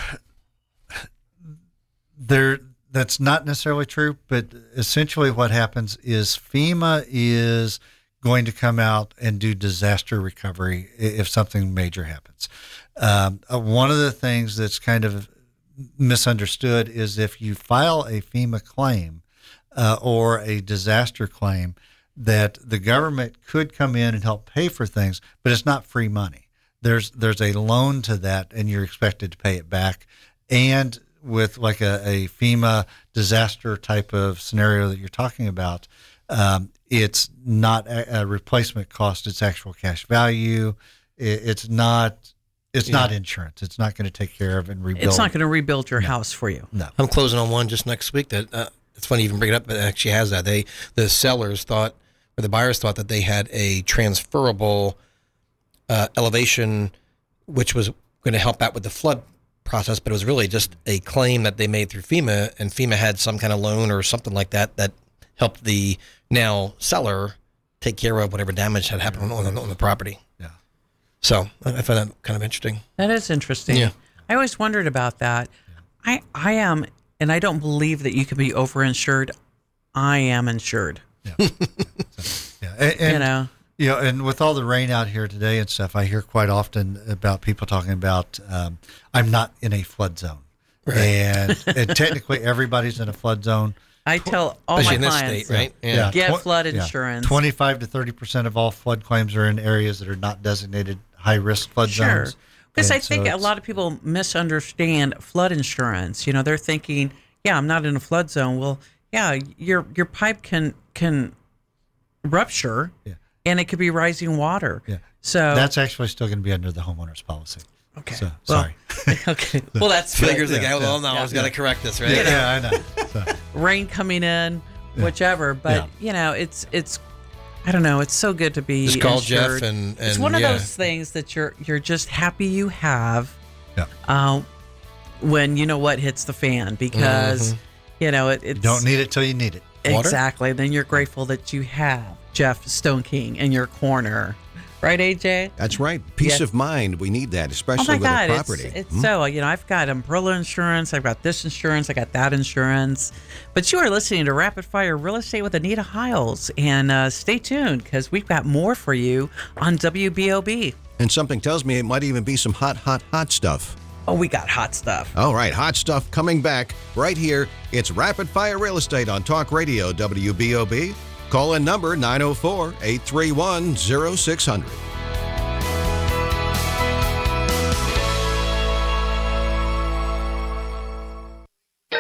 there, that's not necessarily true, but essentially what happens is FEMA is going to come out and do disaster recovery i- if something major happens. Um, uh, one of the things that's kind of misunderstood is if you file a FEMA claim uh, or a disaster claim, that the government could come in and help pay for things, but it's not free money. There's there's a loan to that, and you're expected to pay it back. And with like a, a FEMA disaster type of scenario that you're talking about, um, it's not a, a replacement cost; it's actual cash value. It, it's not it's Yeah. not insurance. It's not going to take care of and rebuild. It's not going to rebuild your house for you. No. I'm closing on one just next week that uh, it's funny you even bring it up, but it actually has that. They the sellers thought, or the buyers thought, that they had a transferable uh, elevation, which was going to help out with the flood process, but it was really just a claim that they made through FEMA, and FEMA had some kind of loan or something like that that helped the now seller take care of whatever damage had happened on, on, on the property. Yeah. So I I find that kind of interesting. That is interesting. Yeah. I always wondered about that. I I am, and I don't believe that you can be overinsured. I am insured. Yeah, and, and, You know. you know, and with all the rain out here today and stuff, I hear quite often about people talking about, um, I'm not in a flood zone, Right. and, and technically everybody's in a flood zone. I tell all Especially my in this clients, state, right? Yeah. get tw- flood yeah. insurance. Twenty-five to thirty percent of all flood claims are in areas that are not designated high-risk flood Sure. zones. Because I And so think a it's- lot of people misunderstand flood insurance. You know, they're thinking, yeah, I'm not in a flood zone. Well, yeah, your your pipe can can rupture, Yeah. and it could be rising water. Yeah. So that's actually still going to be under the homeowner's policy. Okay. So, Well, sorry. okay. Well, that's Figures Yeah, the guy with yeah, all knowledge yeah. got to correct this, right? Yeah, yeah, I know. So, rain coming in, Yeah. whichever. But Yeah. you know, it's it's I don't know. It's so good to be Just call insured. Jeff and- it's and, one of yeah. those things that you're you're just happy you have. Yeah. Uh, when you know what hits the fan, because Mhm. you know it, it's you don't need it till you need it. Water? exactly. Then you're grateful that you have Jeff Stone King in your corner, right, A J? That's right. Peace Yeah. of mind. We need that, Oh especially my with God, a it's, property. it's Hmm? so, you know, I've got umbrella insurance, I've got this insurance, I got that insurance. But you are listening to Rapid Fire Real Estate with Anita Hiles. And uh, stay tuned because we've got more for you on W B O B. And something tells me it might even be some hot, hot, hot stuff. Oh, we got hot stuff. All right, hot stuff coming back right here. It's Rapid Fire Real Estate on Talk Radio W B O B. Call in number nine oh four, eight three one, oh six hundred.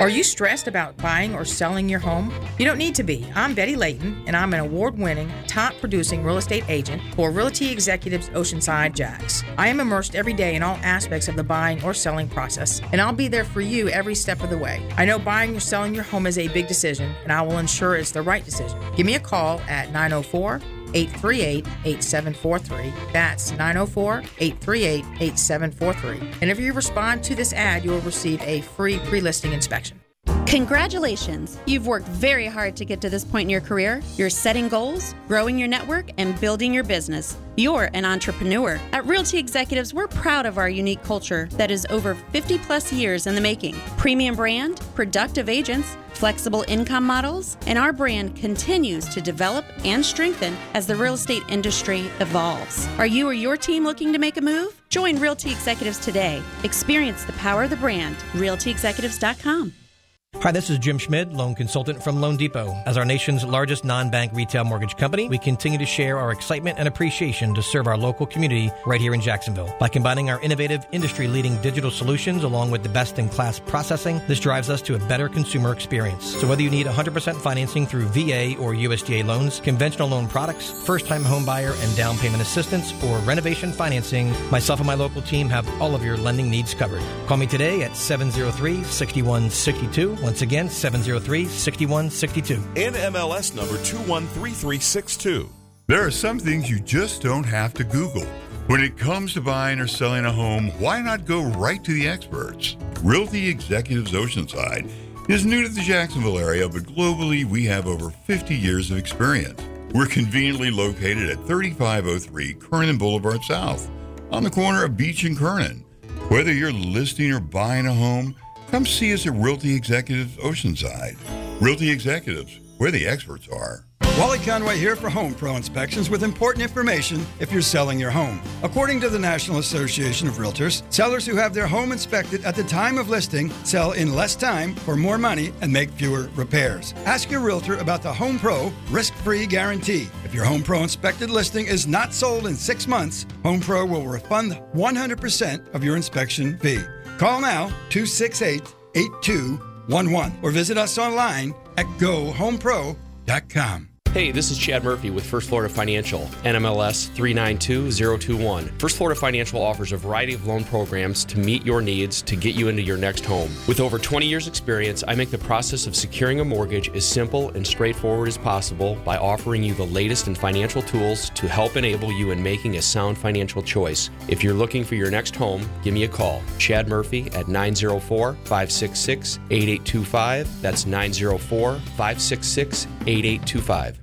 Are you stressed about buying or selling your home? You don't need to be. I'm Betty Layton, and I'm an award-winning, top-producing real estate agent for Realty Executives Oceanside Jacks. I am immersed every day in all aspects of the buying or selling process, and I'll be there for you every step of the way. I know buying or selling your home is a big decision, and I will ensure it's the right decision. Give me a call at nine oh four, eight three eight, eight seven four three. That's nine oh four, eight three eight, eight seven four three. And if you respond to this ad, you will receive a free pre-listing inspection. Congratulations! You've worked very hard to get to this point in your career. You're setting goals, growing your network, and building your business. You're an entrepreneur. At Realty Executives, we're proud of our unique culture that is over fifty plus years in the making. Premium brand, productive agents, flexible income models, and our brand continues to develop and strengthen as the real estate industry evolves. Are you or your team looking to make a move? Join Realty Executives today. Experience the power of the brand. realty executives dot com. Hi, this is Jim Schmid, loan consultant from Loan Depot. As our nation's largest non-bank retail mortgage company, we continue to share our excitement and appreciation to serve our local community right here in Jacksonville. By combining our innovative, industry-leading digital solutions along with the best-in-class processing, this drives us to a better consumer experience. So whether you need one hundred percent financing through V A or U S D A loans, conventional loan products, first-time home buyer and down payment assistance, or renovation financing, myself and my local team have all of your lending needs covered. Call me today at seven oh three, six one six two. Once again, seven oh three, six one six two. N M L S number two one three three six two. There are some things you just don't have to Google. When it comes to buying or selling a home, why not go right to the experts? Realty Executives Oceanside is new to the Jacksonville area, but globally we have over fifty years of experience. We're conveniently located at thirty-five oh three Kernan Boulevard South, on the corner of Beach and Kernan. Whether you're listing or buying a home, come see us at Realty Executives Oceanside. Realty Executives, where the experts are. Wally Conway here for Home Pro Inspections with important information if you're selling your home. According to the National Association of Realtors, sellers who have their home inspected at the time of listing sell in less time for more money and make fewer repairs. Ask your realtor about the Home Pro risk-free guarantee. If your Home Pro inspected listing is not sold in six months, Home Pro will refund one hundred percent of your inspection fee. Call now, two six eight, eight two one one, or visit us online at go home pro dot com. Hey, this is Chad Murphy with First Florida Financial, N M L S three nine two zero two one. First Florida Financial offers a variety of loan programs to meet your needs to get you into your next home. With over twenty years experience, I make the process of securing a mortgage as simple and straightforward as possible by offering you the latest in financial tools to help enable you in making a sound financial choice. If you're looking for your next home, give me a call. Chad Murphy at nine oh four, five six six, eight eight two five. That's nine oh four, five six six, eight eight two five.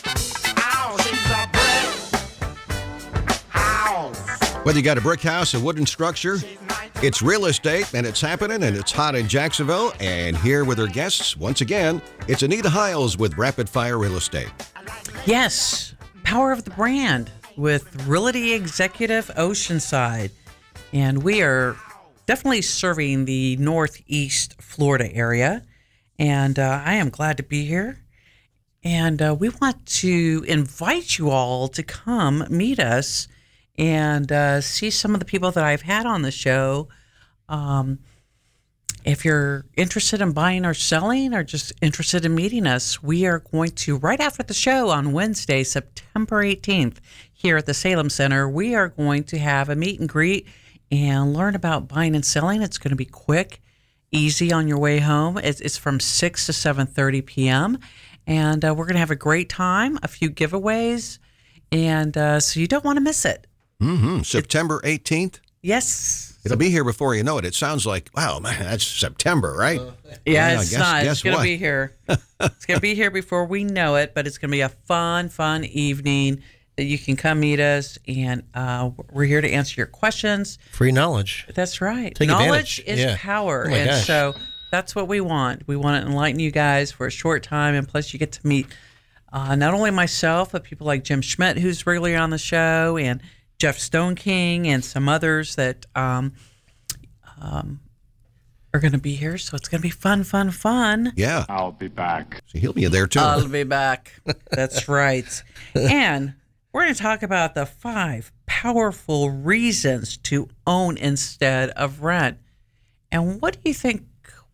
Whether you got a brick house, a wooden structure, it's real estate, and it's happening, and it's hot in Jacksonville. And here with her guests, once again, it's Anita Hiles with Rapid Fire Real Estate. Yes, power of the brand with Realty Executive Oceanside. And we are definitely serving the Northeast Florida area. And uh, I am glad to be here. And uh, we want to invite you all to come meet us and uh, see some of the people that I've had on the show. Um, if you're interested in buying or selling or just interested in meeting us, we are going to, right after the show on Wednesday, September eighteenth, here at the Salem Center, we are going to have a meet and greet and learn about buying and selling. It's going to be quick, easy on your way home. It's, it's from six to seven thirty p.m., and uh, we're going to have a great time, a few giveaways, and uh, so you don't want to miss it. Mm-hmm. September eighteenth? Yes. It'll be here before you know it. It sounds like, wow, man, that's September, right? Uh, yeah, yeah, it's guess, not. Guess it's going to what? be here. It's going to be here before we know it, but it's going to be a fun, fun evening that you can come meet us, and uh, we're here to answer your questions. Free knowledge. That's right. Take knowledge advantage. is Yeah. power. Oh my and gosh. so that's what we want. We want to enlighten you guys for a short time, and plus you get to meet uh, not only myself, but people like Jim Schmidt, who's regularly on the show, and Jeff Stone King, and some others that um, um, are going to be here. So it's going to be fun, fun, fun. Yeah. I'll be back. So he'll be there too. I'll be back. That's right. And we're going to talk about the five powerful reasons to own instead of rent. And what do you think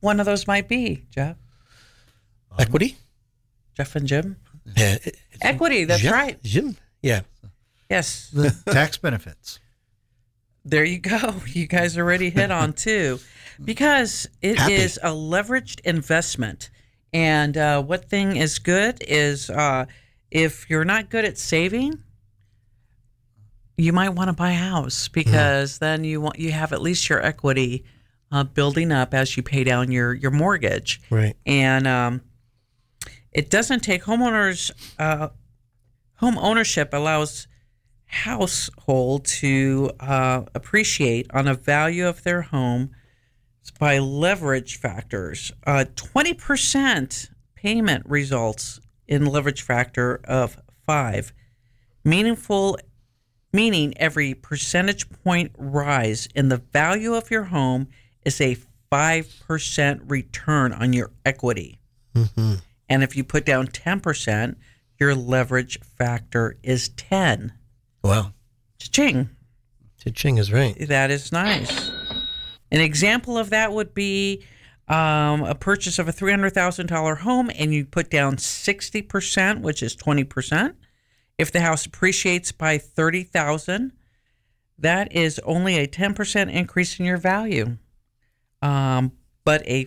one of those might be, Jeff? Equity? Jeff and Jim? Yeah, Equity, that's Jeff, right. Jim? Yeah. Yes. The tax benefits. There you go. You guys already hit on two. Because it Happy. is a leveraged investment. And uh, what thing is good is uh, if you're not good at saving, you might want to buy a house because mm-hmm. then you want you have at least your equity uh, building up as you pay down your, your mortgage. Right. And um, it doesn't take homeowners. Uh, home ownership allows household to uh, appreciate on a value of their home by leverage factors. Uh, twenty percent payment results in leverage factor of five. Meaningful, meaning every percentage point rise in the value of your home is a five percent return on your equity. Mm-hmm. And if you put down ten percent, your leverage factor is ten. Wow. Cha-ching. Cha-ching is right. That is nice. An example of that would be um, a purchase of a three hundred thousand dollars home and you put down sixty percent, which is twenty percent. If the house appreciates by thirty thousand dollars, that is only a ten percent increase in your value, um, but a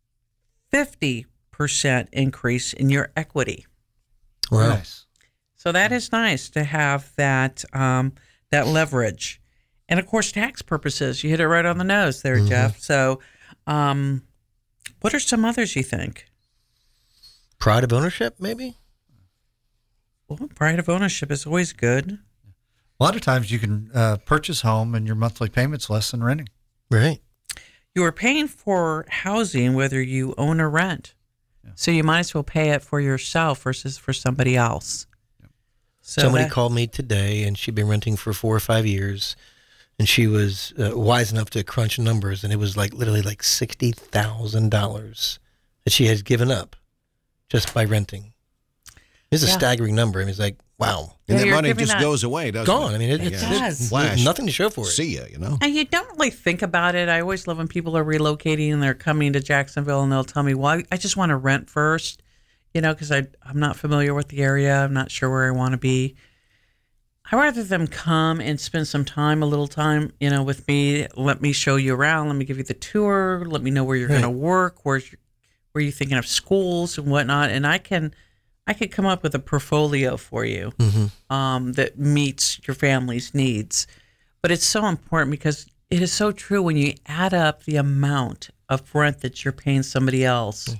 fifty percent increase in your equity. Wow. Nice. So that is nice to have that um, that leverage. And, of course, tax purposes. You hit it right on the nose there, Mm-hmm. Jeff. So um, what are some others you think? Pride of ownership, maybe? Well, pride of ownership is always good. A lot of times you can uh, purchase home and your monthly payment's less than renting. Right. You are paying for housing whether you own or rent. Yeah. So you might as well pay it for yourself versus for somebody else. Yeah. So Somebody that, called me today, and she'd been renting for four or five years. And she was uh, wise enough to crunch numbers, and it was like literally like sixty thousand dollars that she has given up just by renting. It's a Yeah. staggering number. I mean, it's like, wow. And Yeah, that you're money giving just that- goes away, doesn't Gone. it? I mean, it, It it's, does. it's Flash. nothing to show for it. See ya, you know? And you don't really think about it. I always love when people are relocating and they're coming to Jacksonville and they'll tell me, well, I, I just want to rent first, you know, because I'm not familiar with the area. I'm not sure where I want to be. I'd rather them come and spend some time, a little time, you know, with me. Let me show you around. Let me give you the tour. Let me know where you're Right. going to work. Where's your, where you're thinking of schools and whatnot. And I can, I could come up with a portfolio for you Mm-hmm. um, that meets your family's needs. But it's so important because it is so true when you add up the amount of rent that you're paying somebody else,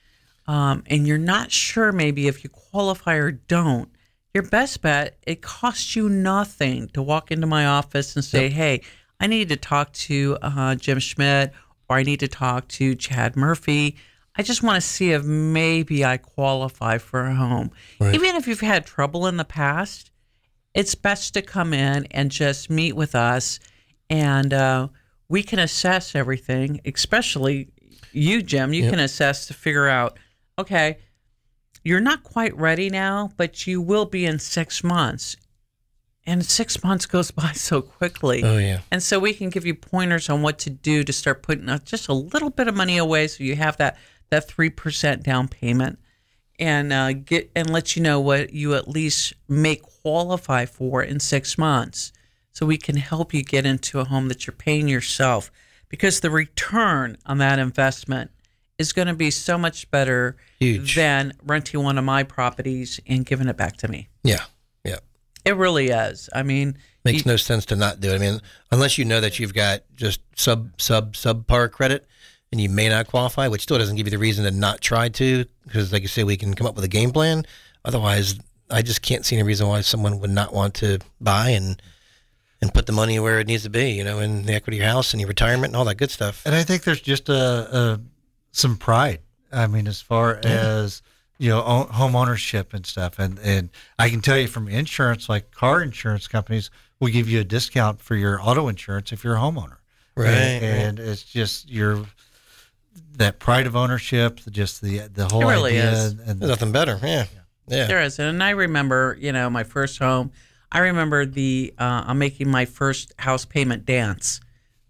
um, and you're not sure maybe if you qualify or don't. Your best bet, it costs you nothing to walk into my office and say, Yep. hey, I need to talk to uh, Jim Schmidt or I need to talk to Chad Murphy. I just want to see if maybe I qualify for a home. Right. Even if you've had trouble in the past, it's best to come in and just meet with us and uh, we can assess everything, especially you, Jim. You Yep. can assess to figure out, okay, you're not quite ready now, but you will be in six months. And six months goes by so quickly. Oh, yeah. And so we can give you pointers on what to do to start putting uh, just a little bit of money away so you have that, that three percent down payment and uh, get and let you know what you at least may qualify for in six months. So we can help you get into a home that you're paying yourself because the return on that investment is going to be so much better Huge. than renting one of my properties and giving it back to me. Yeah. Yeah. It really is. I mean, Makes you- no sense to not do it. I mean, unless you know that you've got just sub, sub, subpar credit and you may not qualify, which still doesn't give you the reason to not try to, because like you say, we can come up with a game plan. Otherwise, I just can't see any reason why someone would not want to buy and and put the money where it needs to be, you know, in the equity of your house and your retirement and all that good stuff. And I think there's just a, a some pride. I mean, as far Yeah. as you know, own, home ownership and stuff, and and I can tell you from insurance, like car insurance companies will give you a discount for your auto insurance if you're a homeowner, Right, And, right. and it's just your that pride of ownership, just the the whole It really idea. is. And, There's nothing better. Yeah. Yeah. There is. And I remember, you know, my first home, I remember the, uh, I'm making my first house payment dance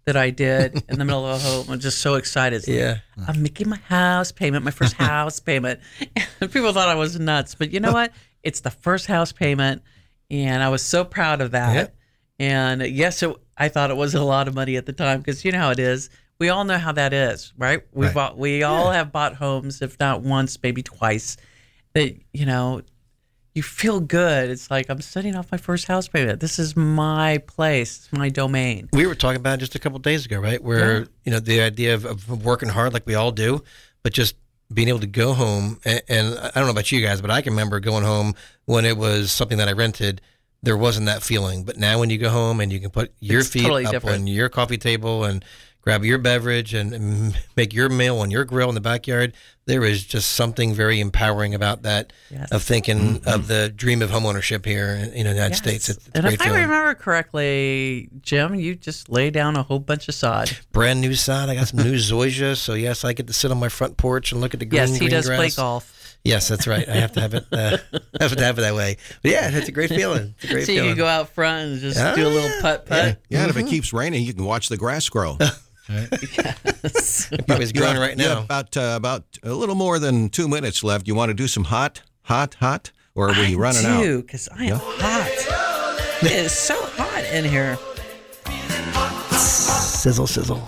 that I did in the middle of the home. I'm just so excited. It's Yeah. like, I'm making my house payment, my first house payment. And people thought I was nuts. But you know what? It's the first house payment. And I was so proud of that. Yep. And yes, it, I thought it was a lot of money at the time because you know how it is. We all know how that is, right? We Right. bought, we all have bought homes, if not once, maybe twice. That you know, you feel good. It's like I'm setting off my first house payment. This is my place, it's my domain. We were talking about it just a couple of days ago, right? Where Yeah. you know the idea of, of working hard like we all do, but just being able to go home. And, and I don't know about you guys, but I can remember going home when it was something that I rented. There wasn't that feeling, but now when you go home and you can put your It's feet totally up different. on your coffee table and grab your beverage and, and make your meal on your grill in the backyard, there is just something very empowering about that. Yes. Of thinking of the dream of homeownership here in, in the United Yes. States. It's, it's a And great if I feeling. remember correctly, Jim, you just lay down a whole bunch of sod. Brand new sod. I got some new zoysia, so yes, I get to sit on my front porch and look at the green. Yes, he green does grass. play golf. Yes, that's right. I have to have it. Uh, have to have it that way. But yeah, it's a great feeling. It's a great so feeling. you can go out front and just Ah, do a little putt putt. Yeah, and if it keeps raining, you can watch the grass grow. Yes. It probably is You growing have- right you have now. about uh, about a little more than two minutes left. You want to do some hot, hot, hot, or are we I running out? do, because I am Yeah. hot. It is so hot in here. Sizzle, sizzle.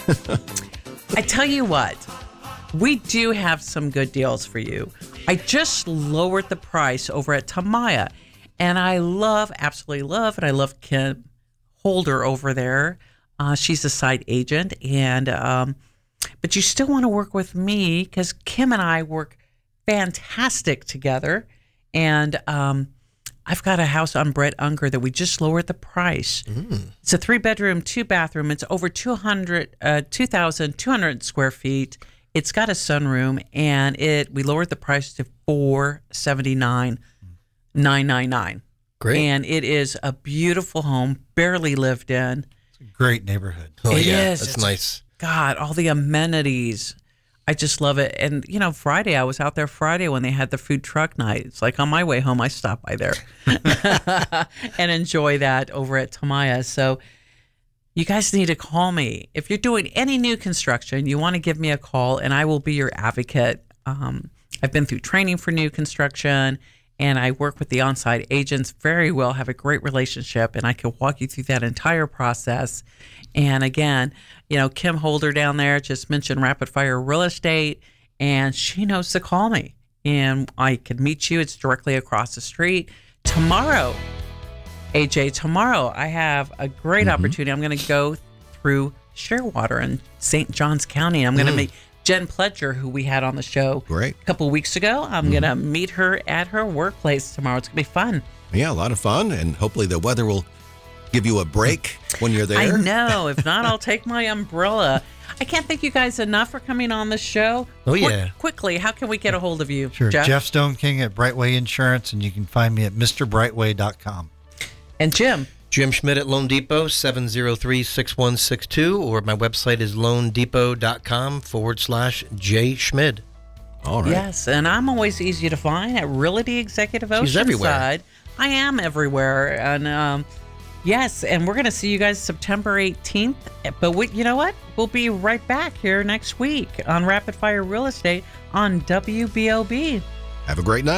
I tell you what, we do have some good deals for you. I just lowered the price over at Tamaya, and I love, absolutely love, and I love Kim Holder over there. Uh, she's a site agent, and um, but you still want to work with me because Kim and I work fantastic together, and um, I've got a house on Brett Unger that we just lowered the price. It's a three bedroom, two bathroom. It's over two hundred, uh, two thousand two hundred square feet. It's got a sunroom, and it we lowered the price to four seventy nine, nine nine nine. Great. And it is a beautiful home, barely lived in. Great neighborhood. Oh It yeah, is. that's It's- nice. God, all the amenities. I just love it. And, you know, Friday, I was out there Friday when they had the food truck night. It's like on my way home, I stopped by there and enjoy that over at Tamaya. So you guys need to call me. If you're doing any new construction, you want to give me a call and I will be your advocate. Um, I've been through training for new construction and I work with the on-site agents very well, have a great relationship, and I can walk you through that entire process. And again, you know, Kim Holder down there just mentioned Rapid Fire Real Estate, and she knows to call me. And I can meet you. It's directly across the street. Tomorrow, A J, tomorrow I have a great Mm-hmm. opportunity. I'm going to go through Shearwater in Saint Johns County. I'm going to Mm. meet Jen Pledger, who we had on the show Great. a couple of weeks ago. I'm Mm-hmm. going to meet her at her workplace tomorrow. It's going to be fun. Yeah, a lot of fun, and hopefully the weather will give you a break when you're there. I know. If not, I'll take my umbrella. I can't thank you guys enough for coming on the show. Oh, Quick- yeah. Quickly, how can we get a hold of you? Sure. Jeff? Jeff Stone King at Brightway Insurance, and you can find me at Mister Brightway dot com. And Jim? Jim Schmidt at Loan Depot, seven zero three, six one six two, or my website is loan depot dot com forward slash J Schmid. All right. Yes, and I'm always easy to find at Realty Executive Oceanside. She's everywhere. I am everywhere, and um, yes, and we're going to see you guys September eighteenth. But we, you know what? We'll be right back here next week on Rapid Fire Real Estate on W B O B. Have a great night.